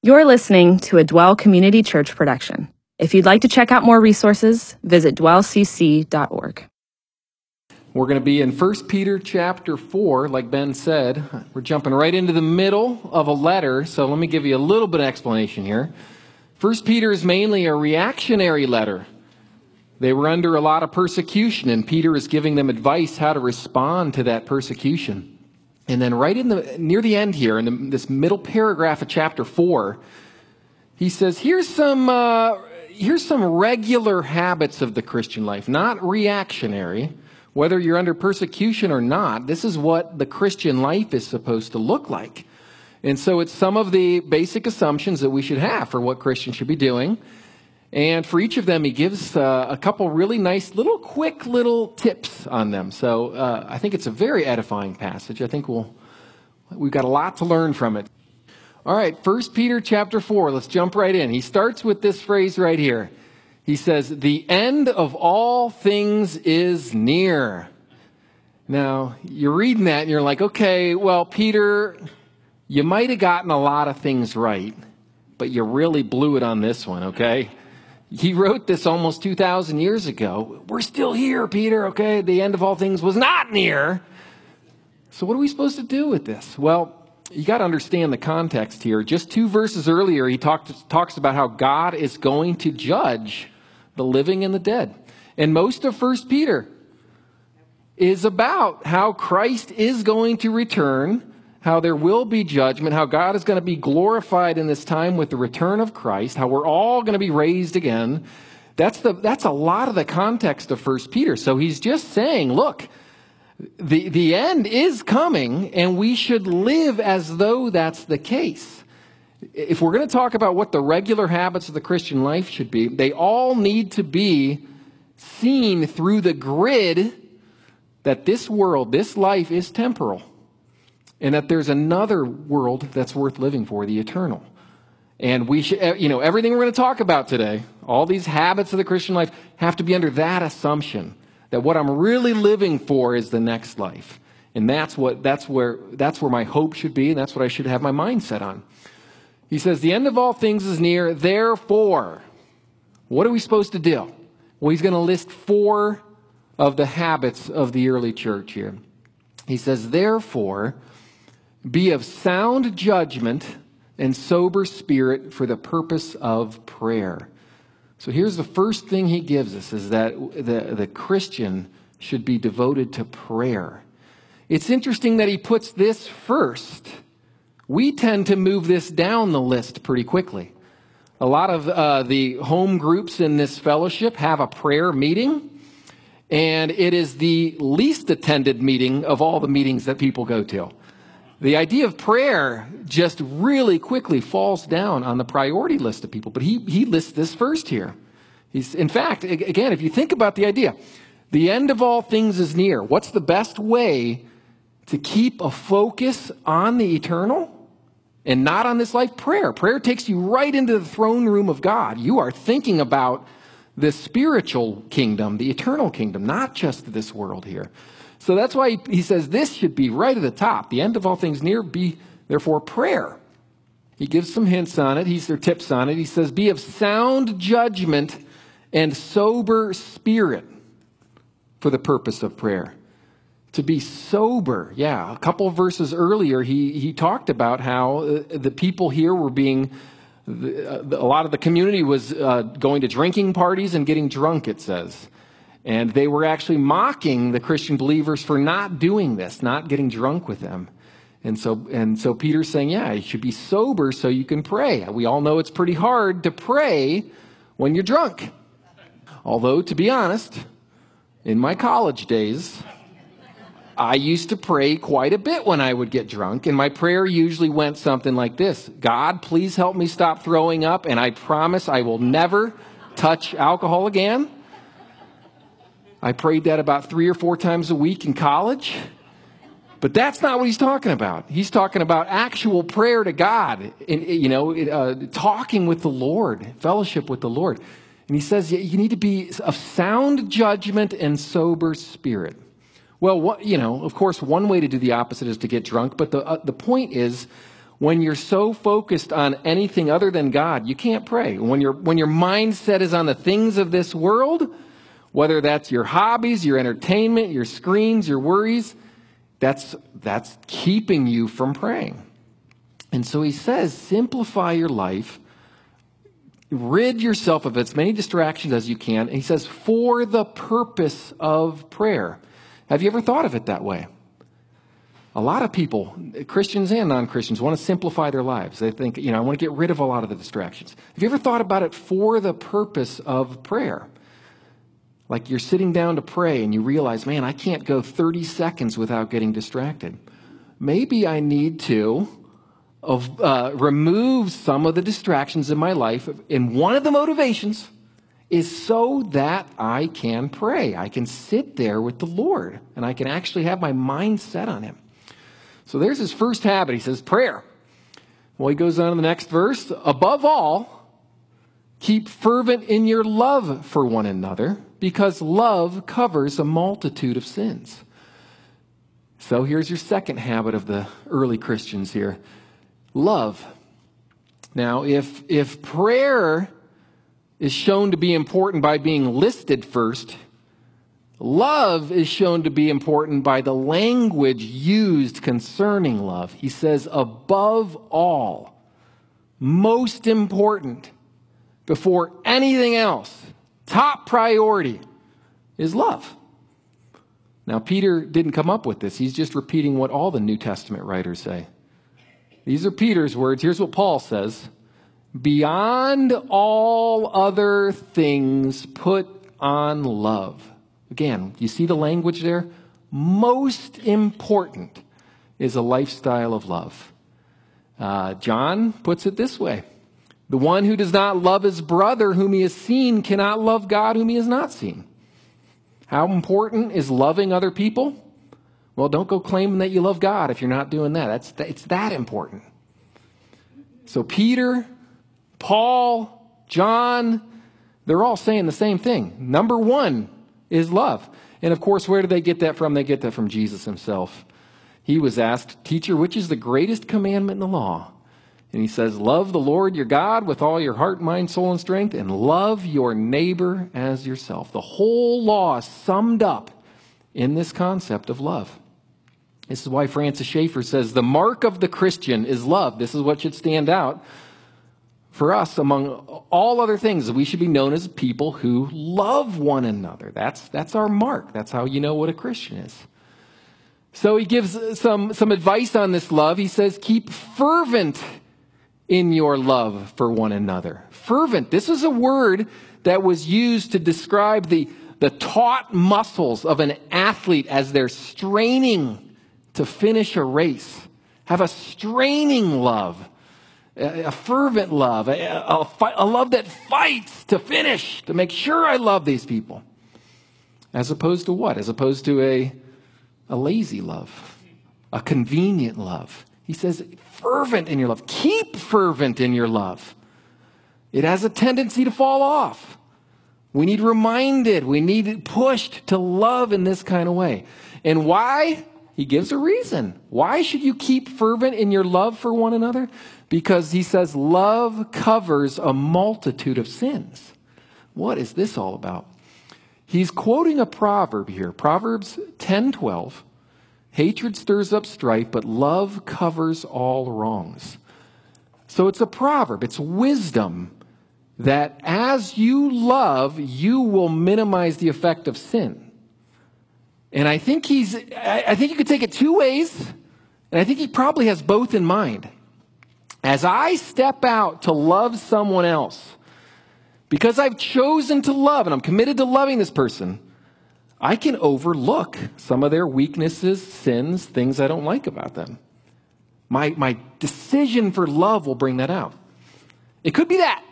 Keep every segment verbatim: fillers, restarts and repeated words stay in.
You're listening to a Dwell Community Church production. If you'd like to check out more resources, visit dwell c c dot org. We're going to be in First Peter chapter four, like Ben said. We're jumping right into the middle of a letter, so let me give you a little bit of explanation here. First Peter is mainly a reactionary letter. They were under a lot of persecution, and Peter is giving them advice how to respond to that persecution. And then right in the near the end here, in the, this middle paragraph of chapter four, he says, here's some, uh, here's some regular habits of the Christian life, not reactionary. Whether you're under persecution or not, this is what the Christian life is supposed to look like. And so it's some of the basic assumptions that we should have for what Christians should be doing. And for each of them, he gives uh, a couple really nice little quick little tips on them. So uh, I think it's a very edifying passage. I think we'll, we've got a lot to learn from it. All right, First Peter chapter four, let's jump right in. He starts with this phrase right here. He says, the end of all things is near. Now, you're reading that and you're like, okay, well, Peter, you might have gotten a lot of things right, but you really blew it on this one, okay? He wrote this almost two thousand years ago. We're still here, Peter, okay? The end of all things was not near. So what are we supposed to do with this? Well, you got to understand the context here. Just two verses earlier, he talked, talks about how God is going to judge the living and the dead. And most of First Peter is about how Christ is going to return, how there will be judgment, how God is going to be glorified in this time with the return of Christ, how we're all going to be raised again. That's the that's a lot of the context of First Peter. So he's just saying, look, the, the end is coming, and we should live as though that's the case. If we're going to talk about what the regular habits of the Christian life should be, they all need to be seen through the grid that this world, this life is temporal, and that there's another world that's worth living for, the eternal. And we should, you know, everything we're going to talk about today, all these habits of the Christian life have to be under that assumption that what I'm really living for is the next life. And that's what, that's where, that's where my hope should be, and that's what I should have my mind set on. He says, the end of all things is near, therefore, what are we supposed to do? Well, he's going to list four of the habits of the early church here. He says, therefore, be of sound judgment and sober spirit for the purpose of prayer. So here's the first thing he gives us, is that the, the Christian should be devoted to prayer. It's interesting that he puts this first. We tend to move this down the list pretty quickly. A lot of uh, the home groups in this fellowship have a prayer meeting, and it is the least attended meeting of all the meetings that people go to. The idea of prayer just really quickly falls down on the priority list of people, but he, he lists this first here. He's, in fact, again, if you think about the idea, the end of all things is near. What's the best way to keep a focus on the eternal and not on this life? Prayer. Prayer takes you right into the throne room of God. You are thinking about the spiritual kingdom, the eternal kingdom, not just this world here. So that's why he says this should be right at the top. The end of all things near, be therefore prayer. He gives some hints on it. He's their tips on it. He says, be of sound judgment and sober spirit for the purpose of prayer. To be sober. Yeah, a couple of verses earlier, he, he talked about how the people here were being, a lot of the community was uh, going to drinking parties and getting drunk, it says. And they were actually mocking the Christian believers for not doing this, not getting drunk with them. And so, and so Peter's saying, yeah, you should be sober so you can pray. We all know it's pretty hard to pray when you're drunk. Although, to be honest, in my college days, I used to pray quite a bit when I would get drunk, and my prayer usually went something like this: God, please help me stop throwing up, and I promise I will never touch alcohol again. I prayed that about three or four times a week in college, but that's not what he's talking about. He's talking about actual prayer to God, and, you know, uh, talking with the Lord, fellowship with the Lord. And he says you need to be of sound judgment and sober spirit. Well, what, you know, of course, one way to do the opposite is to get drunk. But the uh, the point is, When you're so focused on anything other than God, you can't pray. When your when your mindset is on the things of this world, whether that's your hobbies, your entertainment, your screens, your worries, that's that's keeping you from praying. And so he says, simplify your life, rid yourself of as many distractions as you can. And he says, for the purpose of prayer. Have you ever thought of it that way? A lot of people, Christians and non-Christians, want to simplify their lives. They think, you know, I want to get rid of a lot of the distractions. Have you ever thought about it for the purpose of prayer? Like you're sitting down to pray and you realize, man, I can't go thirty seconds without getting distracted. Maybe I need to uh, remove some of the distractions in my life. And one of the motivations is so that I can pray. I can sit there with the Lord and I can actually have my mind set on him. So there's his first habit. He says, prayer. Well, he goes on in the next verse. Above all, keep fervent in your love for one another, because love covers a multitude of sins. So here's your second habit of the early Christians here. Love. Now, if, if prayer is shown to be important by being listed first, love is shown to be important by the language used concerning love. He says, above all, most important, before anything else, top priority is love. Now, Peter didn't come up with this. He's just repeating what all the New Testament writers say. These are Peter's words. Here's what Paul says. Beyond all other things, put on love. Again, you see the language there? Most important is a lifestyle of love. Uh, John puts it this way. The one who does not love his brother whom he has seen cannot love God whom he has not seen. How important is loving other people? Well, don't go claiming that you love God if you're not doing that. That's, it's that important. So Peter, Paul, John, they're all saying the same thing. Number one is love. And of course, where do they get that from? They get that from Jesus himself. He was asked, teacher, which is the greatest commandment in the law? And he says, love the Lord your God with all your heart, mind, soul, and strength, and love your neighbor as yourself. The whole law is summed up in this concept of love. This is why Francis Schaeffer says, the mark of the Christian is love. This is what should stand out for us among all other things. We should be known as people who love one another. That's, that's our mark. That's how you know what a Christian is. So he gives some, some advice on this love. He says, keep fervent in your love for one another. Fervent. This is a word that was used to describe the, the taut muscles of an athlete as they're straining to finish a race. Have a straining love, a, a fervent love, a, a, a love that fights to finish, to make sure I love these people. As opposed to what? As opposed to a, a lazy love, a convenient love. He says, fervent in your love. Keep fervent in your love. It has a tendency to fall off. We need reminded. We need pushed to love in this kind of way. And why? He gives a reason. Why should you keep fervent in your love for one another? Because he says love covers a multitude of sins. What is this all about? He's quoting a proverb here. Proverbs ten twelve. Hatred stirs up strife, but love covers all wrongs. So it's a proverb. It's wisdom that as you love, you will minimize the effect of sin. And I think he's, I think you could take it two ways, and I think he probably has both in mind. As I step out to love someone else, because I've chosen to love and I'm committed to loving this person, I can overlook some of their weaknesses, sins, things I don't like about them. My, my decision for love will bring that out. It could be that.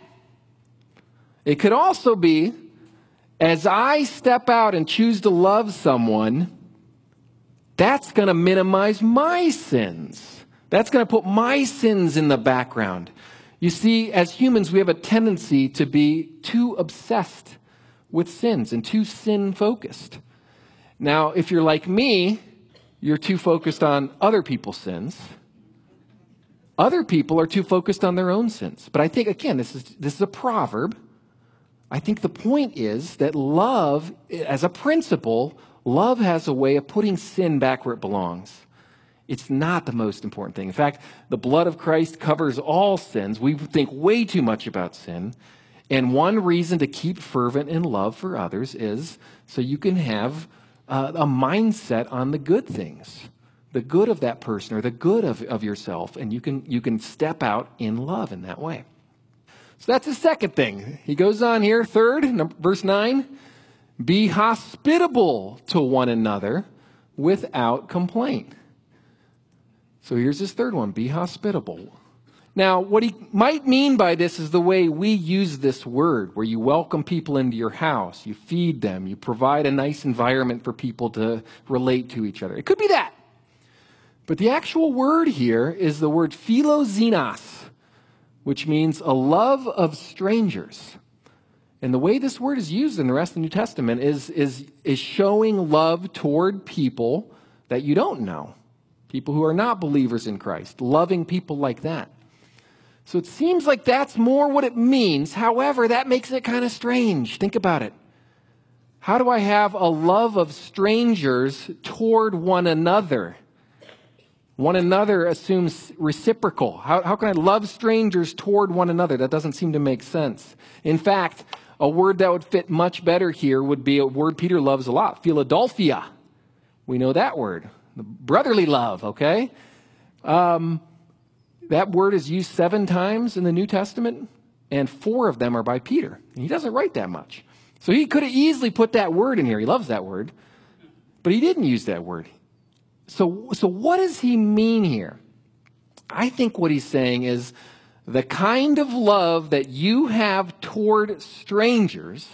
It could also be, as I step out and choose to love someone, that's going to minimize my sins. That's going to put my sins in the background. You see, as humans, we have a tendency to be too obsessed with sins and too sin-focused. Now, if you're like me, you're too focused on other people's sins, Other people are too focused on their own sins. But I think, again, this is, this is a proverb. I think the point is that love, as a principle, love has a way of putting sin back where it belongs. It's not the most important thing. In fact, the blood of Christ covers all sins. We think way too much about sin. And one reason to keep fervent in love for others is so you can have uh, a mindset on the good things, the good of that person or the good of, of yourself. And you can, you can step out in love in that way. So that's the second thing. He goes on here, third, number, verse nine, be hospitable to one another without complaint. So here's his third one, be hospitable. Now, what he might mean by this is the way we use this word, where you welcome people into your house, you feed them, you provide a nice environment for people to relate to each other. It could be that. But the actual word here is the word philoxenos, which means a love of strangers. And the way this word is used in the rest of the New Testament is, is, is showing love toward people that you don't know. People who are not believers in Christ, loving people like that. So it seems like that's more what it means. However, that makes it kind of strange. Think about it. How do I have a love of strangers toward one another? One another assumes reciprocal. How, how can I love strangers toward one another? That doesn't seem to make sense. In fact, a word that would fit much better here would be a word Peter loves a lot, Philadelphia. We know that word. The brotherly love, okay? Um, that word is used seven times in the New Testament, and four of them are by Peter. And he doesn't write that much. So he could have easily put that word in here. He loves that word. But he didn't use that word. So, so what does he mean here? I think what he's saying is the kind of love that you have toward strangers,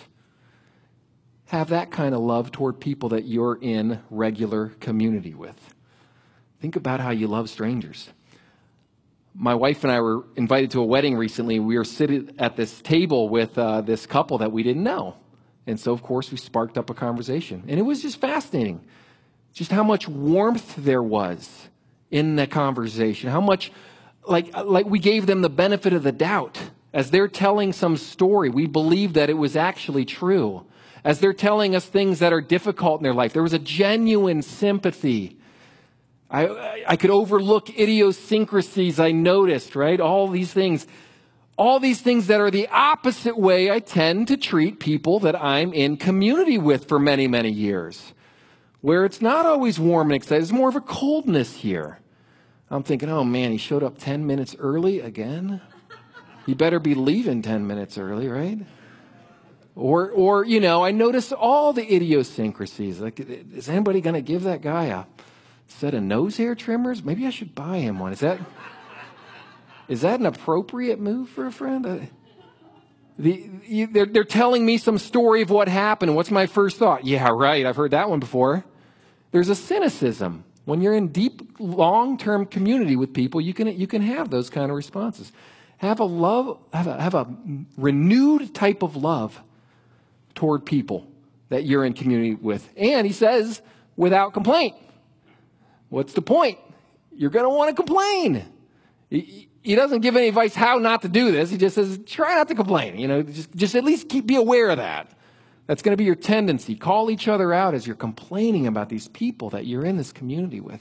have that kind of love toward people that you're in regular community with. Think about how you love strangers. My wife and I were invited to a wedding recently. We were sitting at this table with uh, this couple that we didn't know. And so, of course, we sparked up a conversation. And it was just fascinating, just how much warmth there was in the conversation, how much, like, like we gave them the benefit of the doubt. As they're telling some story, we believed that it was actually true. As they're telling us things that are difficult in their life, there was a genuine sympathy. I, I could overlook idiosyncrasies I noticed, right? All these things. All these things that are the opposite way I tend to treat people that I'm in community with for many, many years. Where it's not always warm and excited. There's more of a coldness here. I'm thinking, oh man, he showed up ten minutes early again. He better be leaving ten minutes early, right? Or, or you know, I notice all the idiosyncrasies. Like, is anybody going to give that guy a set of nose hair trimmers? Maybe I should buy him one. Is that, is that an appropriate move for a friend? Uh, the, you, they're, they're telling me some story of what happened. What's my first thought? Yeah, right. I've heard that one before. There's a cynicism. When you're in deep, long-term community with people, you can, you can have those kind of responses. Have a love, have a, have a renewed type of love toward people that you're in community with. And he says, without complaint. What's the point? You're going to want to complain. He, he doesn't give any advice how not to do this. He just says, try not to complain. You know, just, just at least keep, be aware of that. That's going to be your tendency. Call each other out as you're complaining about these people that you're in this community with.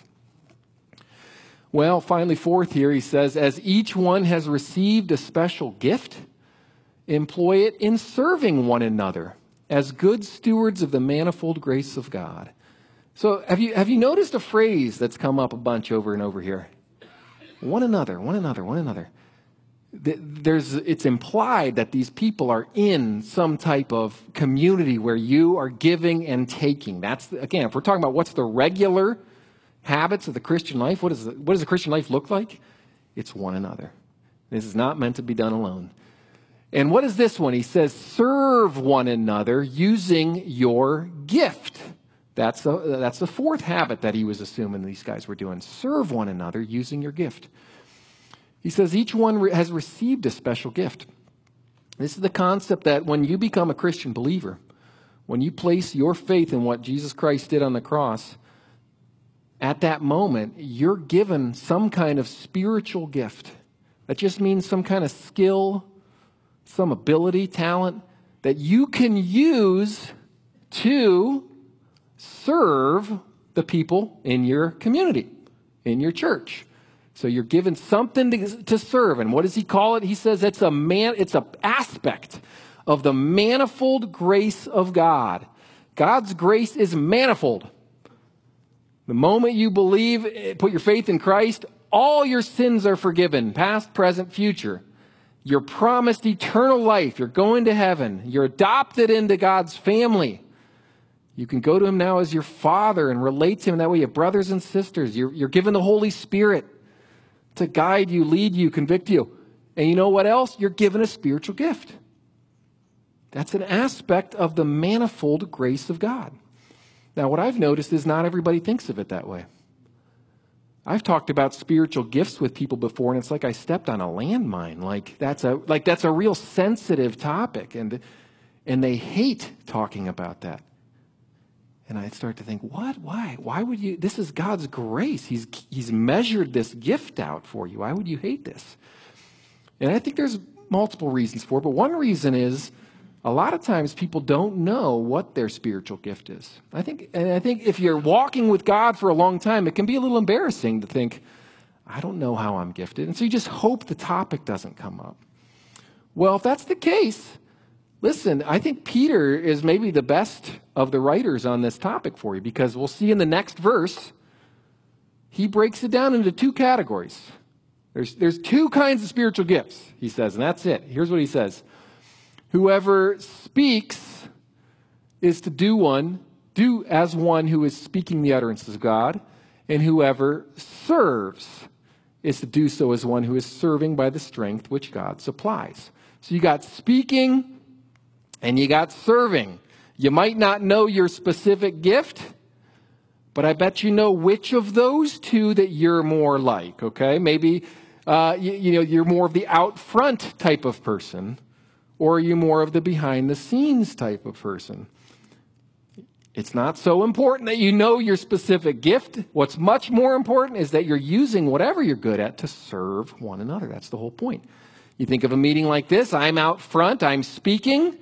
Well, finally, fourth here, he says, as each one has received a special gift, employ it in serving one another as good stewards of the manifold grace of God. So have you, have you noticed a phrase that's come up a bunch over and over here? One another, one another, one another. There's, it's implied that these people are in some type of community where you are giving and taking. That's, again, if we're talking about what's the regular habits of the Christian life, what, is the, what does the Christian life look like? It's one another. This is not meant to be done alone. And what is this one? He says, serve one another using your gift. That's the, that's the fourth habit that he was assuming these guys were doing. Serve one another using your gift. He says each one has received a special gift. This is the concept that when you become a Christian believer, when you place your faith in what Jesus Christ did on the cross, at that moment, you're given some kind of spiritual gift. That just means some kind of skill, some ability, talent that you can use to serve the people in your community, in your church. So you're given something to, to serve. And what does he call it? He says it's a man, it's an aspect of the manifold grace of God. God's grace is manifold. The moment you believe, put your faith in Christ, all your sins are forgiven, past, present, future. You're promised eternal life. You're going to heaven. You're adopted into God's family. You can go to him now as your father and relate to him that way. You have brothers and sisters. You're, you're given the Holy Spirit to guide you, lead you, convict you. And you know what else? You're given a spiritual gift. That's an aspect of the manifold grace of God. Now, what I've noticed is not everybody thinks of it that way. I've talked about spiritual gifts with people before, and it's like I stepped on a landmine. Like that's a like that's a real sensitive topic, and and they hate talking about that. And I start to think, what? Why? Why would you? This is God's grace. He's He's measured this gift out for you. Why would you hate this? And I think there's multiple reasons for it, but one reason is a lot of times people don't know what their spiritual gift is. I think, and I think if you're walking with God for a long time, it can be a little embarrassing to think, I don't know how I'm gifted. And so you just hope the topic doesn't come up. Well, if that's the case, listen, I think Peter is maybe the best of the writers on this topic for you, because we'll see in the next verse, he breaks it down into two categories. There's, there's two kinds of spiritual gifts, he says, and that's it. Here's what he says. Whoever speaks is to do one, do as one who is speaking the utterances of God, and whoever serves is to do so as one who is serving by the strength which God supplies. So you got speaking and you got serving. You might not know your specific gift, but I bet you know which of those two that you're more like, okay? Maybe uh, you, you know, you're more of the out front type of person, or are you more of the behind-the-scenes type of person? It's not so important that you know your specific gift. What's much more important is that you're using whatever you're good at to serve one another. That's the whole point. You think of a meeting like this. I'm out front. I'm speaking.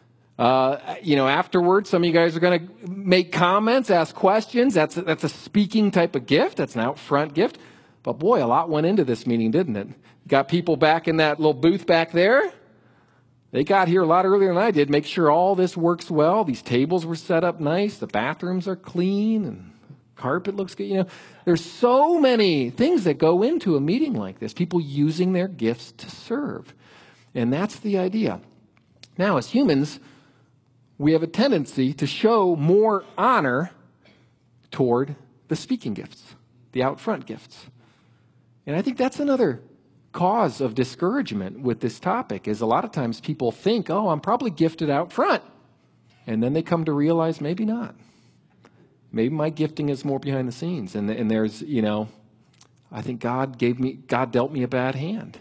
Uh, you know, afterwards, some of you guys are going to make comments, ask questions. That's a, that's a speaking type of gift. That's an out front gift. But boy, a lot went into this meeting, didn't it? Got people back in that little booth back there. They got here a lot earlier than I did. Make sure all this works well. These tables were set up nice. The bathrooms are clean and carpet looks good. You know, there's so many things that go into a meeting like this. People using their gifts to serve. And that's the idea. Now, as humans, we have a tendency to show more honor toward the speaking gifts, the out front gifts. And I think that's another cause of discouragement with this topic, is a lot of times people think, oh, I'm probably gifted out front. And then they come to realize maybe not. Maybe my gifting is more behind the scenes. And, and there's, you know, I think God gave me, God dealt me a bad hand.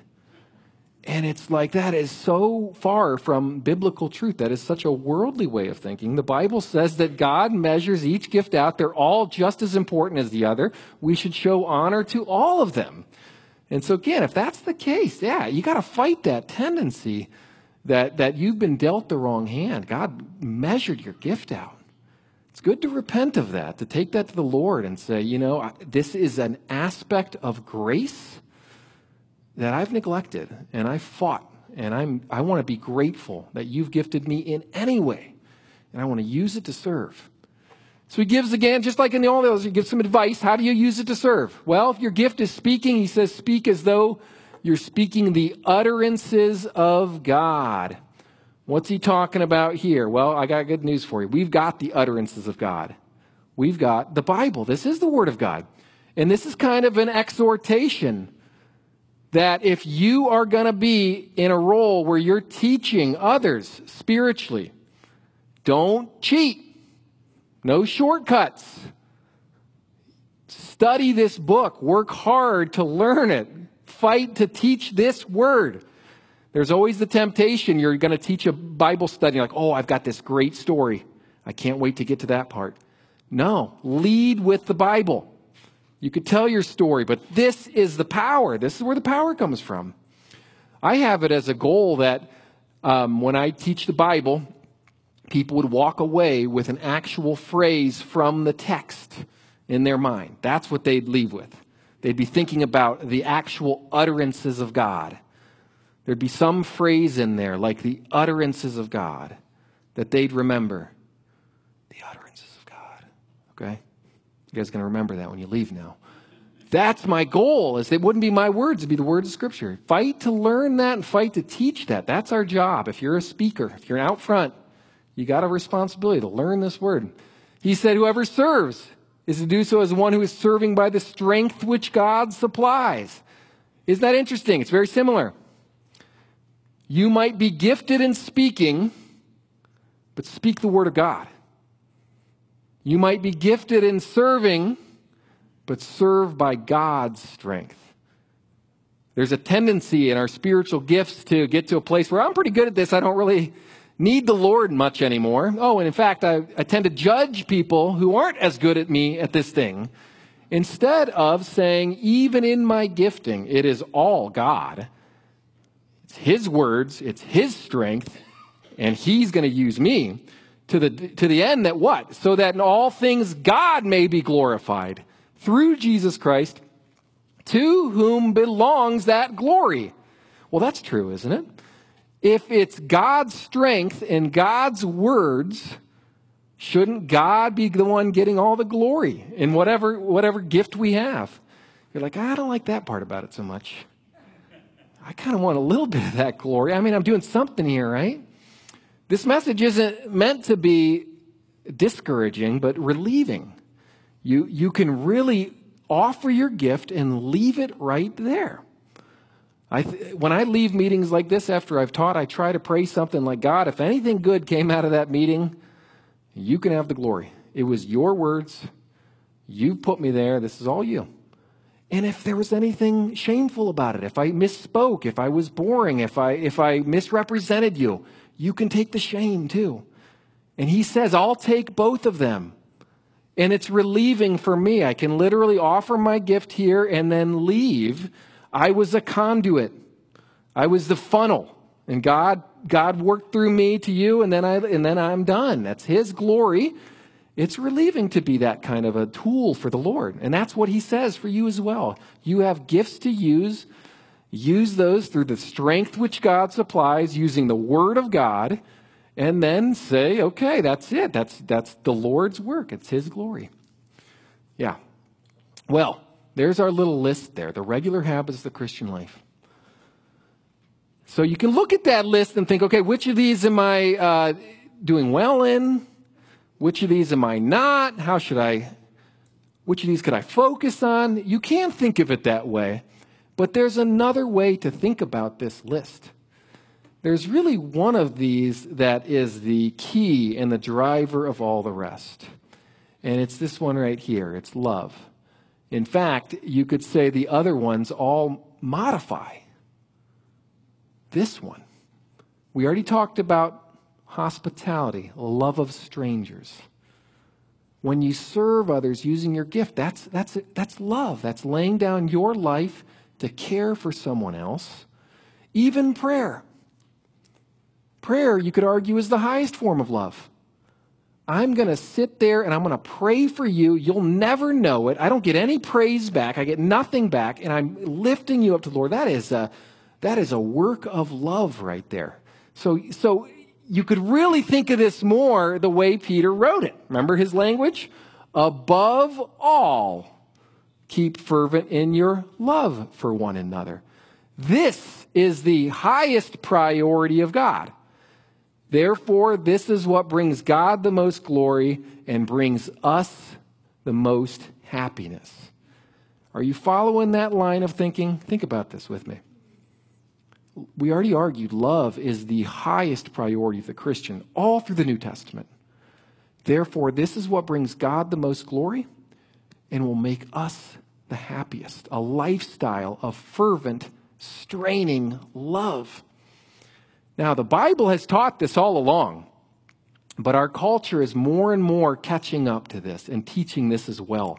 And it's like, that is so far from biblical truth. That is such a worldly way of thinking. The Bible says that God measures each gift out. They're all just as important as the other. We should show honor to all of them. And so again, if that's the case, yeah, you got to fight that tendency that, that you've been dealt the wrong hand. God measured your gift out. It's good to repent of that, to take that to the Lord and say, you know, this is an aspect of grace that I've neglected and I've fought, and I'm, I want to be grateful that you've gifted me in any way, and I want to use it to serve. So he gives again, just like in all those, he gives some advice. How do you use it to serve? Well, if your gift is speaking, he says, speak as though you're speaking the utterances of God. What's he talking about here? Well, I got good news for you. We've got the utterances of God. We've got the Bible. This is the Word of God. And this is kind of an exhortation that if you are going to be in a role where you're teaching others spiritually, don't cheat. No shortcuts. Study this book. Work hard to learn it. Fight to teach this word. There's always the temptation. You're going to teach a Bible study. Like, oh, I've got this great story. I can't wait to get to that part. No. Lead with the Bible. You could tell your story, but this is the power. This is where the power comes from. I have it as a goal that um, when I teach the Bible, people would walk away with an actual phrase from the text in their mind. That's what they'd leave with. They'd be thinking about the actual utterances of God. There'd be some phrase in there, like the utterances of God, that they'd remember. The utterances of God. Okay? You guys are going to remember that when you leave now. That's my goal, is it wouldn't be my words, it'd be the words of Scripture. Fight to learn that and fight to teach that. That's our job. If you're a speaker, if you're out front, you got a responsibility to learn this word. He said, whoever serves is to do so as one who is serving by the strength which God supplies. Isn't that interesting? It's very similar. You might be gifted in speaking, but speak the word of God. You might be gifted in serving, but serve by God's strength. There's a tendency in our spiritual gifts to get to a place where I'm pretty good at this. I don't really need the Lord much anymore. Oh, and in fact, I, I tend to judge people who aren't as good at me at this thing, instead of saying, even in my gifting, it is all God. It's His words, it's His strength, and He's going to use me to the, to the end that what? So that in all things God may be glorified through Jesus Christ, to whom belongs that glory. Well, that's true, isn't it? If it's God's strength and God's words, shouldn't God be the one getting all the glory in whatever whatever gift we have? You're like, I don't like that part about it so much. I kind of want a little bit of that glory. I mean, I'm doing something here, right? This message isn't meant to be discouraging, but relieving. You, you can really offer your gift and leave it right there. I th- when I leave meetings like this after I've taught, I try to pray something like, God, if anything good came out of that meeting, you can have the glory. It was your words. You put me there. This is all you. And if there was anything shameful about it, if I misspoke, if I was boring, if I if I misrepresented you, you can take the shame too. And he says, I'll take both of them. And it's relieving for me. I can literally offer my gift here and then leave. I was a conduit. I was the funnel. And God God worked through me to you, and then I and then I'm done. That's His glory. It's relieving to be that kind of a tool for the Lord. And that's what He says for you as well. You have gifts to use. Use those through the strength which God supplies, using the Word of God. And then say, okay, that's it. That's that's the Lord's work. It's His glory. Yeah. Well, there's our little list there. The regular habits of the Christian life. So you can look at that list and think, okay, which of these am I uh, doing well in? Which of these am I not? How should I, which of these could I focus on? You can think of it that way. But there's another way to think about this list. There's really one of these that is the key and the driver of all the rest. And it's this one right here. It's love. In fact, you could say the other ones all modify this one. We already talked about hospitality, love of strangers. When you serve others using your gift, that's, that's, that's love. That's laying down your life to care for someone else. Even prayer. Prayer, you could argue, is the highest form of love. I'm going to sit there and I'm going to pray for you. You'll never know it. I don't get any praise back. I get nothing back, and I'm lifting you up to the Lord. That is a, that is a work of love right there. So, so you could really think of this more the way Peter wrote it. Remember his language? Above all, keep fervent in your love for one another. This is the highest priority of God. Therefore, this is what brings God the most glory and brings us the most happiness. Are you following that line of thinking? Think about this with me. We already argued love is the highest priority of the Christian all through the New Testament. Therefore, this is what brings God the most glory and will make us the happiest. A lifestyle of fervent, straining love. Now, the Bible has taught this all along, but our culture is more and more catching up to this and teaching this as well.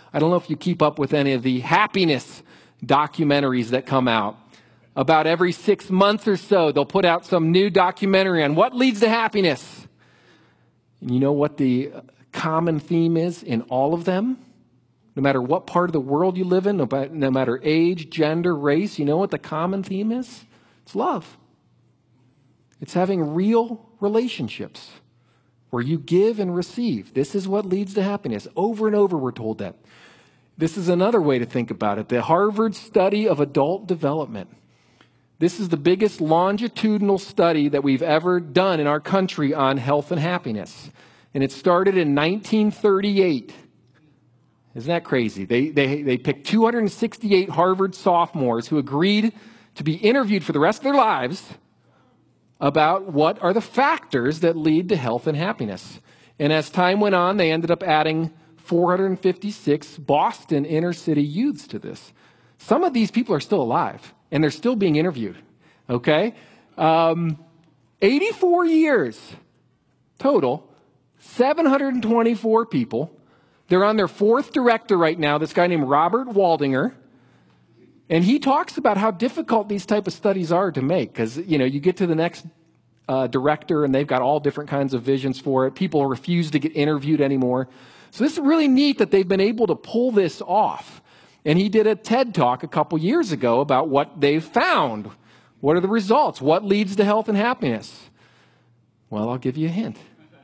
I don't know if you keep up with any of the happiness documentaries that come out. About every six months or so, they'll put out some new documentary on what leads to happiness. And you know what the common theme is in all of them? No matter what part of the world you live in, no matter age, gender, race, you know what the common theme is? It's love. It's having real relationships where you give and receive. This is what leads to happiness. Over and over we're told that. This is another way to think about it. The Harvard Study of Adult Development. This is the biggest longitudinal study that we've ever done in our country on health and happiness. And it started in nineteen thirty-eight. Isn't that crazy? They, they, they picked two hundred sixty-eight Harvard sophomores who agreed to be interviewed for the rest of their lives about what are the factors that lead to health and happiness. And as time went on, they ended up adding four hundred fifty-six Boston inner city youths to this. Some of these people are still alive, and they're still being interviewed, okay? Um, eighty-four years total, seven hundred twenty-four people. They're on their fourth director right now, this guy named Robert Waldinger. And he talks about how difficult these type of studies are to make because, you know, you get to the next uh, director and they've got all different kinds of visions for it. People refuse to get interviewed anymore. So this is really neat that they've been able to pull this off. And he did a TED Talk a couple years ago about what they've found. What are the results? What leads to health and happiness? Well, I'll give you a hint.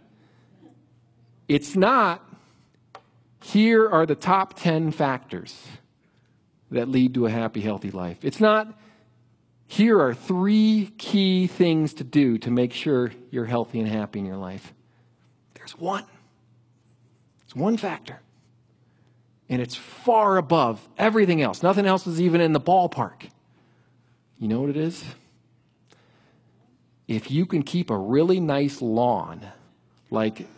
It's not, here are the top ten factors that lead to a happy, healthy life. It's not, here are three key things to do to make sure you're healthy and happy in your life. There's one. It's one factor. And it's far above everything else. Nothing else is even in the ballpark. You know what it is? If you can keep a really nice lawn, like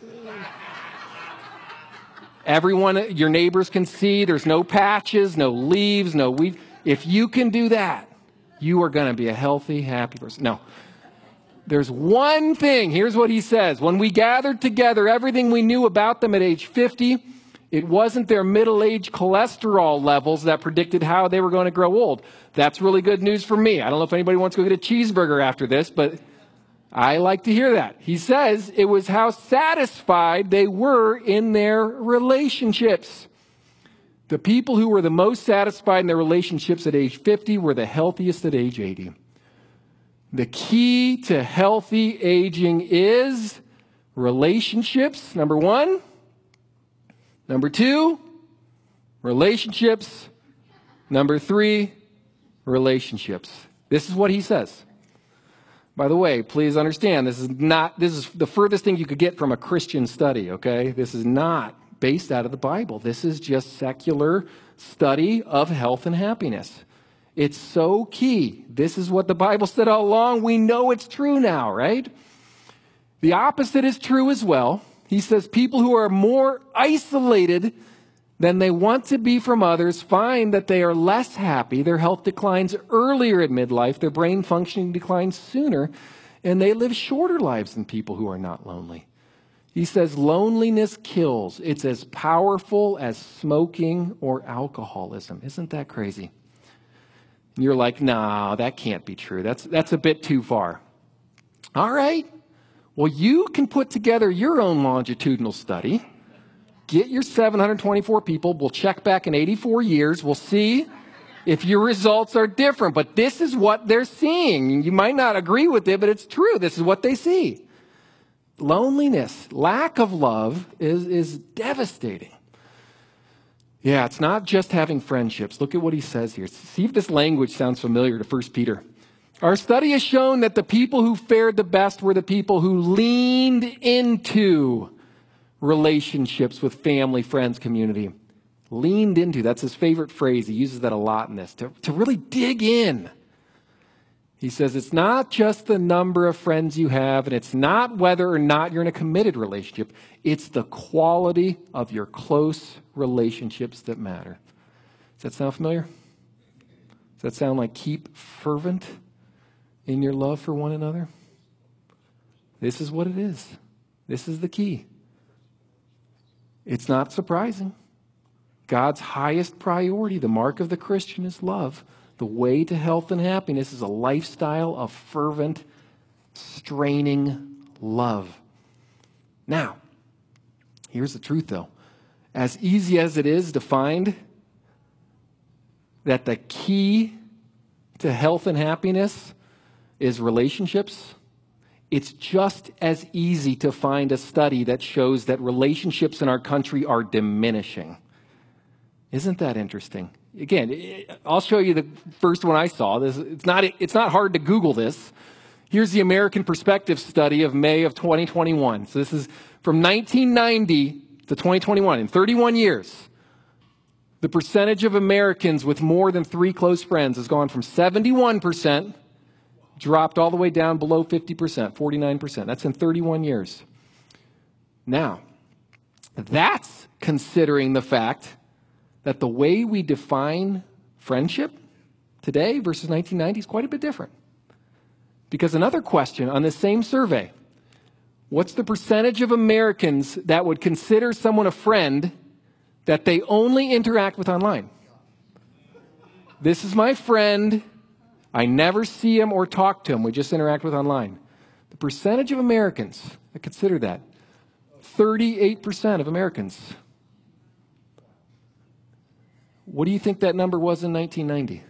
everyone, your neighbors can see, there's no patches, no leaves, no weeds. If you can do that, you are going to be a healthy, happy person. No. There's one thing. Here's what he says. When we gathered together everything we knew about them at age fifty, it wasn't their middle-age cholesterol levels that predicted how they were going to grow old. That's really good news for me. I don't know if anybody wants to go get a cheeseburger after this, but I like to hear that. He says it was how satisfied they were in their relationships. The people who were the most satisfied in their relationships at age fifty were the healthiest at age eighty. The key to healthy aging is relationships, number one. Number two, relationships. Number three, relationships. This is what he says. By the way, please understand, this is not, this is the furthest thing you could get from a Christian study, okay? This is not based out of the Bible. This is just secular study of health and happiness. It's so key. This is what the Bible said all along. We know it's true now, right? The opposite is true as well. He says people who are more isolated than they want to be from others find that they are less happy. Their health declines earlier in midlife. Their brain functioning declines sooner. And they live shorter lives than people who are not lonely. He says loneliness kills. It's as powerful as smoking or alcoholism. Isn't that crazy? And you're like, nah, that can't be true. That's, that's a bit too far. All right. Well, you can put together your own longitudinal study. Get your seven hundred twenty-four people. We'll check back in eighty-four years. We'll see if your results are different. But this is what they're seeing. You might not agree with it, but it's true. This is what they see. Loneliness, lack of love is, is devastating. Yeah, it's not just having friendships. Look at what he says here. See if this language sounds familiar to First Peter. Our study has shown that the people who fared the best were the people who leaned into relationships with family, friends, community. Leaned into, that's his favorite phrase. He uses that a lot in this, to, to really dig in. He says it's not just the number of friends you have, and it's not whether or not you're in a committed relationship. It's the quality of your close relationships that matter. Does that sound familiar? Does that sound like keep fervent in your love for one another? This is what it is. This is the key. It's not surprising. God's highest priority, the mark of the Christian, is love. The way to health and happiness is a lifestyle of fervent, straining love. Now, here's the truth, though. As easy as it is to find that the key to health and happiness is relationships, it's just as easy to find a study that shows that relationships in our country are diminishing. Isn't that interesting? Again, I'll show you the first one I saw. This, it's not, it's not hard to Google this. Here's the American Perspective study of May of twenty twenty-one. So this is from nineteen ninety to twenty twenty-one. In thirty-one years, the percentage of Americans with more than three close friends has gone from seventy-one percent, dropped all the way down below fifty percent, forty-nine percent. That's in thirty-one years. Now, that's considering the fact that the way we define friendship today versus nineteen ninety is quite a bit different. Because another question on this same survey, what's the percentage of Americans that would consider someone a friend that they only interact with online? This is my friend. I never see him or talk to him. We just interact with online. The percentage of Americans that consider that, thirty-eight percent of Americans. What do you think that number was in nineteen ninety?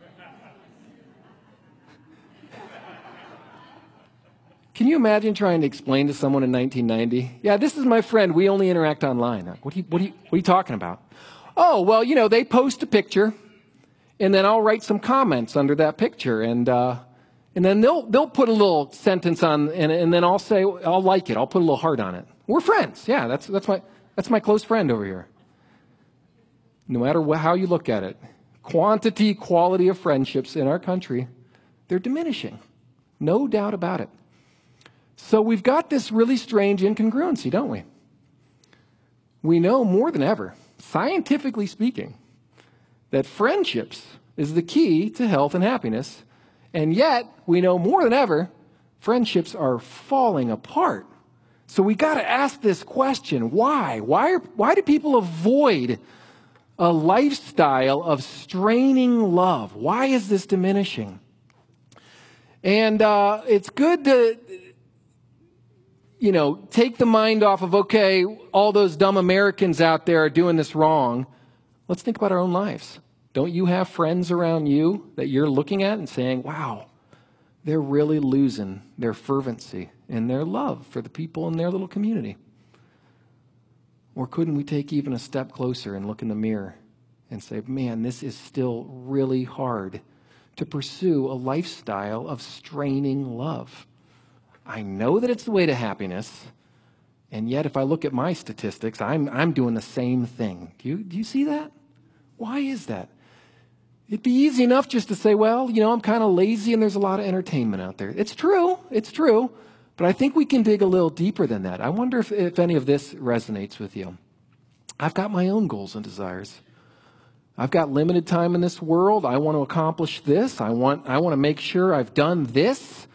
Can you imagine trying to explain to someone in nineteen ninety, yeah, this is my friend, we only interact online? What are you, what are you, what are you talking about? Oh, well, you know, they post a picture, and then I'll write some comments under that picture, and uh, and then they'll they'll put a little sentence on, and, and then I'll say, I'll like it, I'll put a little heart on it. We're friends, yeah, that's that's my that's my close friend over here. No matter wh- how you look at it, quantity, quality of friendships in our country, they're diminishing, no doubt about it. So we've got this really strange incongruency, don't we? We know more than ever, scientifically speaking, that friendships is the key to health and happiness, and yet we know more than ever, friendships are falling apart. So we got to ask this question, why? Why, are, why do people avoid a lifestyle of straining love? Why is this diminishing? And uh, it's good to, you know, take the mind off of, okay, all those dumb Americans out there are doing this wrong. Let's think about our own lives. Don't you have friends around you that you're looking at and saying, wow, they're really losing their fervency and their love for the people in their little community? Or couldn't we take even a step closer and look in the mirror and say, man, this is still really hard to pursue a lifestyle of straining love. I know that it's the way to happiness, and yet if I look at my statistics, I'm I'm doing the same thing. Do you, do you see that? Why is that? It'd be easy enough just to say, well, you know, I'm kind of lazy and there's a lot of entertainment out there. It's true. It's true. But I think we can dig a little deeper than that. I wonder if, if any of this resonates with you. I've got my own goals and desires. I've got limited time in this world. I want to accomplish this. I want I want to make sure I've done this.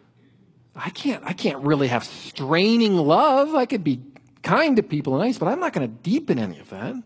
I can't I can't really have straining love. I could be kind to people and nice, but I'm not going to deepen any of that.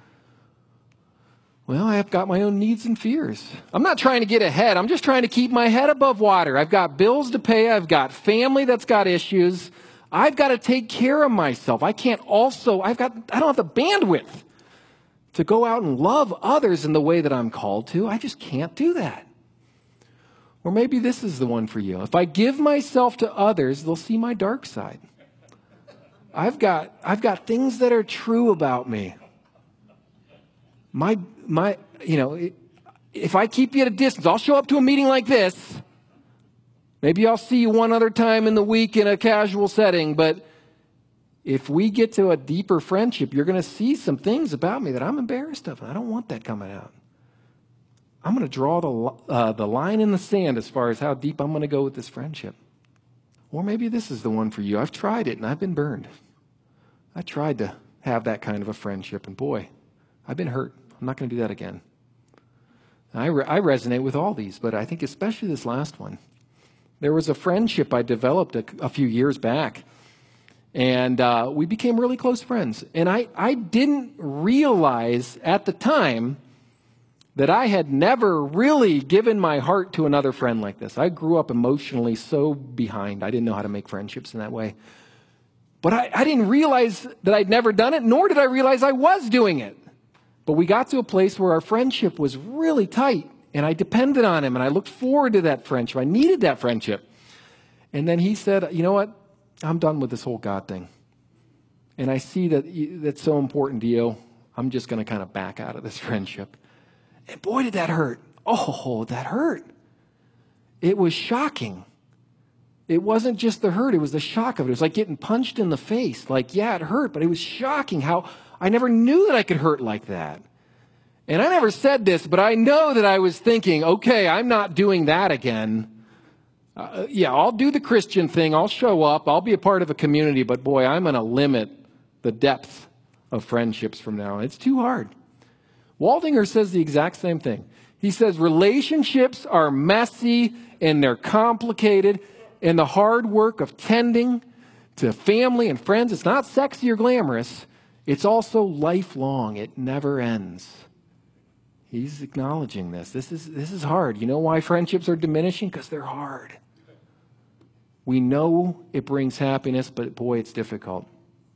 Well, I have got my own needs and fears. I'm not trying to get ahead. I'm just trying to keep my head above water. I've got bills to pay. I've got family that's got issues. I've got to take care of myself. I can't also, I've got, I don't have the bandwidth to go out and love others in the way that I'm called to. I just can't do that. Or maybe this is the one for you. If I give myself to others, they'll see my dark side. I've got, I've got things that are true about me. My, my, you know, if I keep you at a distance, I'll show up to a meeting like this. Maybe I'll see you one other time in the week in a casual setting, but if we get to a deeper friendship, you're going to see some things about me that I'm embarrassed of, and I don't want that coming out. I'm going to draw the, uh, the line in the sand as far as how deep I'm going to go with this friendship. Or maybe this is the one for you. I've tried it, and I've been burned. I tried to have that kind of a friendship, and boy, I've been hurt. I'm not going to do that again. I, re- I resonate with all these, but I think especially this last one. There was a friendship I developed a, a few years back, And uh, we became really close friends. And I, I didn't realize at the time that I had never really given my heart to another friend like this. I grew up emotionally so behind. I didn't know how to make friendships in that way. But I, I didn't realize that I'd never done it, nor did I realize I was doing it. But we got to a place where our friendship was really tight, and I depended on him, and I looked forward to that friendship. I needed that friendship. And then he said, you know what? I'm done with this whole God thing. And I see that that's so important to you. I'm just going to kind of back out of this friendship. And boy, did that hurt. Oh, that hurt. It was shocking. It wasn't just the hurt. It was the shock of it. It was like getting punched in the face. Like, yeah, it hurt, but it was shocking how I never knew that I could hurt like that. And I never said this, but I know that I was thinking, okay, I'm not doing that again. Uh, yeah, I'll do the Christian thing. I'll show up. I'll be a part of a community, but boy, I'm going to limit the depth of friendships from now on. It's too hard. Waldinger says the exact same thing. He says relationships are messy and they're complicated, and the hard work of tending to family and friends, it's not sexy or glamorous. It's also lifelong. It never ends. He's acknowledging this. This is, this is hard. You know why friendships are diminishing? Because they're hard. We know it brings happiness, but boy, it's difficult.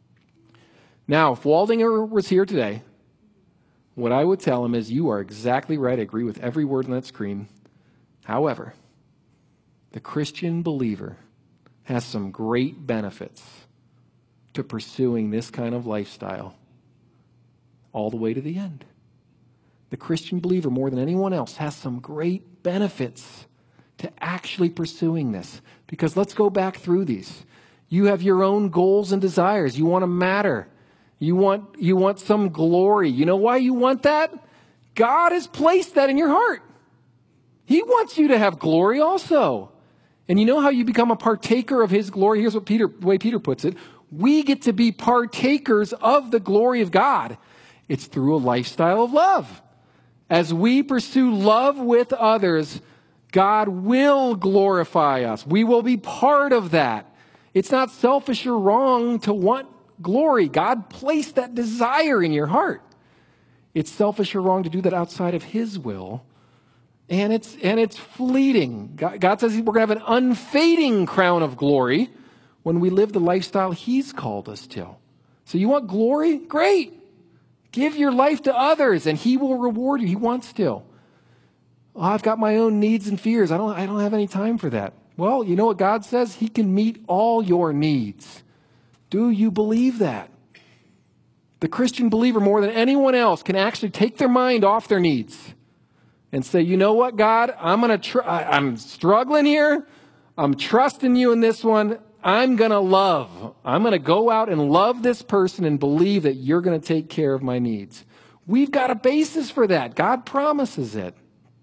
Now, if Waldinger was here today, what I would tell him is, you are exactly right. I agree with every word on that screen. However, the Christian believer has some great benefits to pursuing this kind of lifestyle all the way to the end. The Christian believer, more than anyone else, has some great benefits to actually pursuing this. Because let's go back through these. You have your own goals and desires. You want to matter. You want, you want some glory. You know why you want that? God has placed that in your heart. He wants you to have glory also. And you know how you become a partaker of his glory? Here's what Peter, the way Peter puts it. We get to be partakers of the glory of God. It's through a lifestyle of love. As we pursue love with others, God will glorify us. We will be part of that. It's not selfish or wrong to want glory. God placed that desire in your heart. It's selfish or wrong to do that outside of his will. And it's, and it's fleeting. God, God says we're going to have an unfading crown of glory when we live the lifestyle he's called us to. So you want glory? Great. Give your life to others and he will reward you. He wants to. Oh, I've got my own needs and fears. I don't, I don't have any time for that. Well, you know what God says? He can meet all your needs. Do you believe that? The Christian believer, more than anyone else, can actually take their mind off their needs and say, you know what, God, I'm going to try. I'm struggling here. I'm trusting you in this one. I'm going to love. I'm going to go out and love this person and believe that you're going to take care of my needs. We've got a basis for that. God promises it.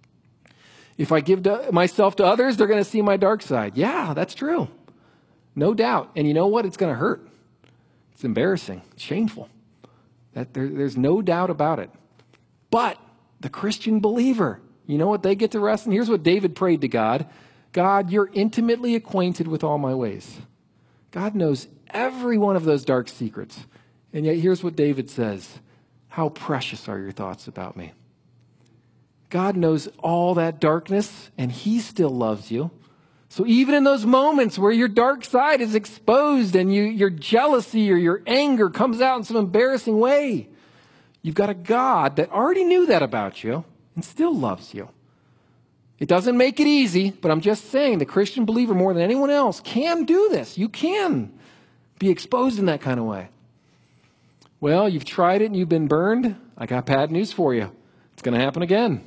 If I give to myself to others, they're going to see my dark side. Yeah, that's true. No doubt. And you know what? It's going to hurt. It's embarrassing. It's shameful. That there, there's no doubt about it. But the Christian believer, you know what they get to rest in? Here's what David prayed to God. God, you're intimately acquainted with all my ways. God knows every one of those dark secrets. And yet here's what David says. How precious are your thoughts about me? God knows all that darkness, and he still loves you. So even in those moments where your dark side is exposed and you, your jealousy or your anger comes out in some embarrassing way, you've got a God that already knew that about you and still loves you. It doesn't make it easy, but I'm just saying the Christian believer, more than anyone else, can do this. You can be exposed in that kind of way. Well, you've tried it and you've been burned. I got bad news for you. It's going to happen again.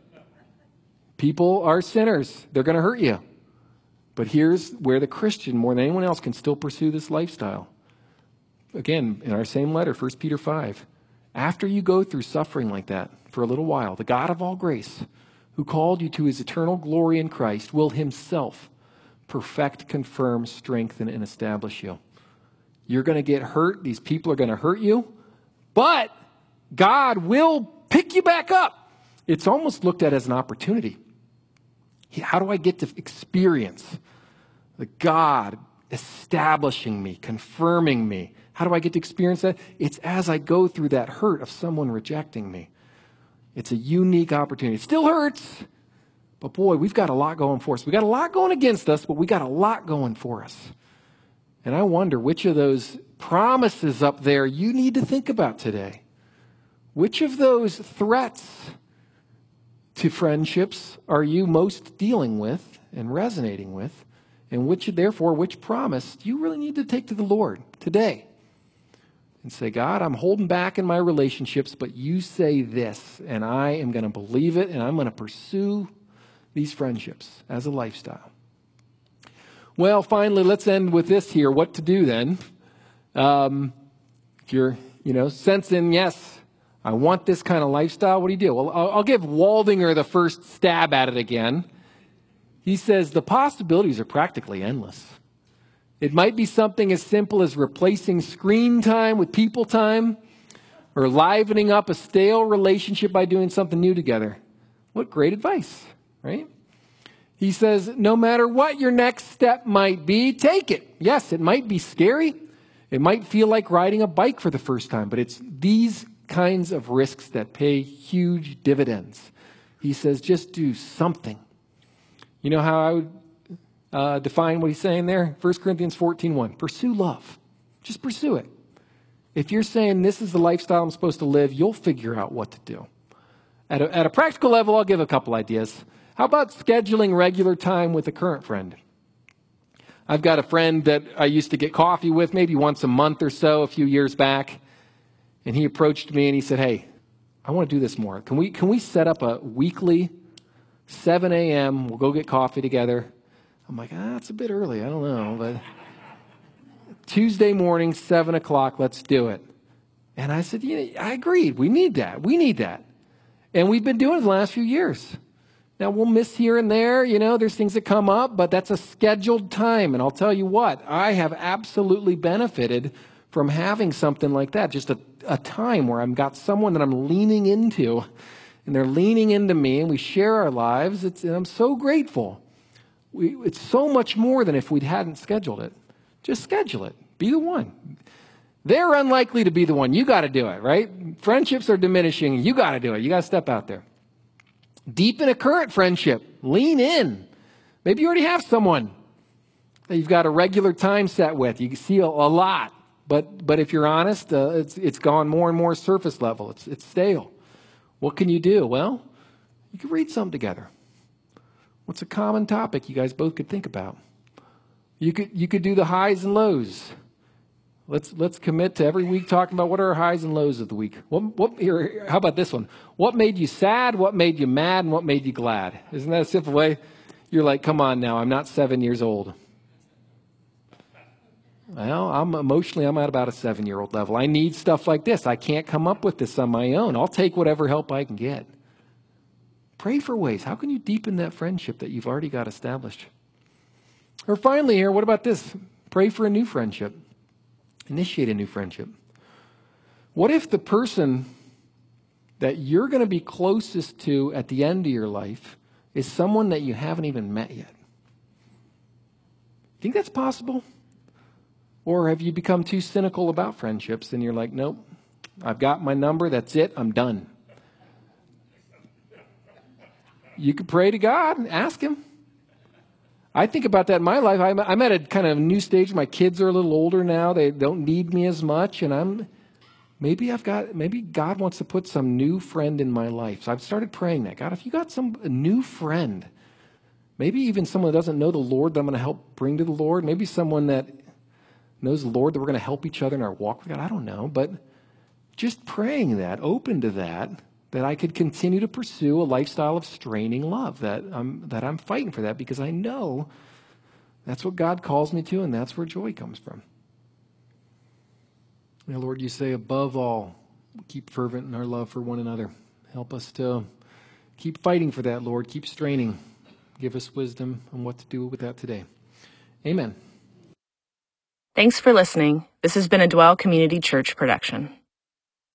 People are sinners. They're going to hurt you. But here's where the Christian, more than anyone else, can still pursue this lifestyle. Again, in our same letter, First Peter five. After you go through suffering like that for a little while, the God of all grace, who called you to his eternal glory in Christ, will himself perfect, confirm, strengthen, and establish you. You're going to get hurt. These people are going to hurt you. But God will pick you back up. It's almost looked at as an opportunity. How do I get to experience the God establishing me, confirming me. How do I get to experience that? It's as I go through that hurt of someone rejecting me. It's a unique opportunity. It still hurts, but boy, we've got a lot going for us. We've got a lot going against us, but we got a lot going for us. And I wonder which of those promises up there you need to think about today. Which of those threats to friendships are you most dealing with and resonating with? And which, therefore, which promise do you really need to take to the Lord today? And say, God, I'm holding back in my relationships, but you say this, and I am going to believe it, and I'm going to pursue these friendships as a lifestyle. Well, finally, let's end with this here. What to do then? Um, if you're, you know, sensing, yes, I want this kind of lifestyle, what do you do? Well, I'll, I'll give Waldinger the first stab at it again. He says the possibilities are practically endless. It might be something as simple as replacing screen time with people time, or livening up a stale relationship by doing something new together. What great advice, right? He says, no matter what your next step might be, take it. Yes, it might be scary. It might feel like riding a bike for the first time, but it's these kinds of risks that pay huge dividends. He says, just do something. You know how I would uh, define what he's saying there? First Corinthians fourteen one. Pursue love. Just pursue it. If you're saying this is the lifestyle I'm supposed to live, you'll figure out what to do. At a, at a practical level, I'll give a couple ideas. How about scheduling regular time with a current friend? I've got a friend that I used to get coffee with maybe once a month or so a few years back. And he approached me and he said, hey, I want to do this more. Can we, can we set up a weekly seven a.m. We'll go get coffee together. I'm like, ah, it's a bit early. I don't know. But Tuesday morning, seven o'clock, let's do it. And I said, yeah, I agreed. We need that. We need that. And we've been doing it the last few years. Now, we'll miss here and there. You know, there's things that come up, but that's a scheduled time. And I'll tell you what, I have absolutely benefited from having something like that, just a, a time where I've got someone that I'm leaning into, and they're leaning into me, and we share our lives. It's, and I'm so grateful. We, it's so much more than if we hadn't scheduled it. Just schedule it. Be the one. They're unlikely to be the one. You got to do it, right? Friendships are diminishing. You got to do it. You got to step out there. Deepen a current friendship. Lean in. Maybe you already have someone that you've got a regular time set with. You can see a, a lot. But but if you're honest, uh, it's it's gone more and more surface level. It's it's stale. What can you do? Well, you can read something together. What's a common topic you guys both could think about? You could you could do the highs and lows. Let's let's commit to every week talking about what are our highs and lows of the week. What what here? How about this one? What made you sad? What made you mad? And what made you glad? Isn't that a simple way? You're like, come on now. I'm not seven years old. Well, I'm emotionally, I'm at about a seven-year-old level. I need stuff like this. I can't come up with this on my own. I'll take whatever help I can get. Pray for ways. How can you deepen that friendship that you've already got established? Or finally here, what about this? Pray for a new friendship. Initiate a new friendship. What if the person that you're going to be closest to at the end of your life is someone that you haven't even met yet? Think that's possible? Or have you become too cynical about friendships and you're like, nope, I've got my number, that's it, I'm done. You could pray to God and ask him. I think about that in my life. I'm, I'm at a kind of new stage. My kids are a little older now. They don't need me as much. And I'm, maybe I've got, maybe God wants to put some new friend in my life. So I've started praying that. God, if you got some a new friend, maybe even someone that doesn't know the Lord that I'm going to help bring to the Lord, maybe someone that knows the Lord that we're going to help each other in our walk with God. I don't know, but just praying that, open to that, that I could continue to pursue a lifestyle of straining love, that I'm, that I'm fighting for that because I know that's what God calls me to and that's where joy comes from. Now, Lord, you say above all, keep fervent in our love for one another. Help us to keep fighting for that, Lord. Keep straining. Give us wisdom on what to do with that today. Amen. Thanks for listening. This has been a Dwell Community Church production.